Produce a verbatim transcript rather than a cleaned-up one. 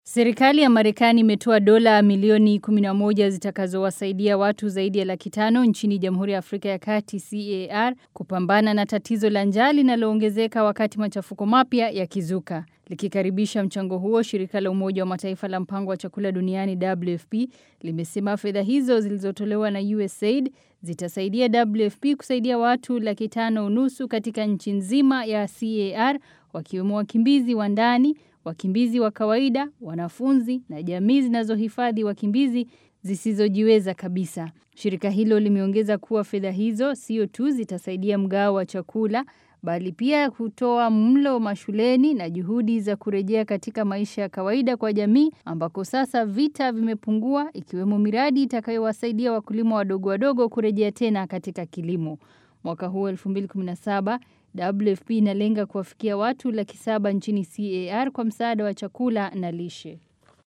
Serikali ya Marekani imetoa dola milioni kumi na moja zitakazowasaidia watu zaidi ya laki tano nchini Jamhuri ya Afrika ya Kati C A R kupambana na tatizo la njaa linaloongezeka wakati machafuko mapya yakizuka. Likikaribisha mchango huo, shirika la Umoja wa Mataifa la Mpango wa Chakula Duniani W F P limesema fedha hizo zilizotolewa na U S A I D zitasaidia W F P kusaidia watu laki tano unusu katika nchi nzima ya C A R, wakiwemo wakimbizi wa ndani, wakimbizi wa kawaida, wanafunzi na jamii zinazohifadhi wakimbizi zisizojiweza kabisa. Shirika hilo limeongeza kuwa fedha hizo sio tu zitasaidia mgao wa chakula, bali pia kutoa mlo mashuleni na juhudi za kurejea katika maisha ya kawaida kwa jamii ambako sasa vita vimepungua, ikiwemo miradi itakayowasaidia wakulima wadogo wadogo kurejea tena katika kilimo. Mwaka huu elfu mbili kumi na saba, W F P inalenga kuwafikia watu laki saba nchini C A R kwa msaada wa chakula na lishe.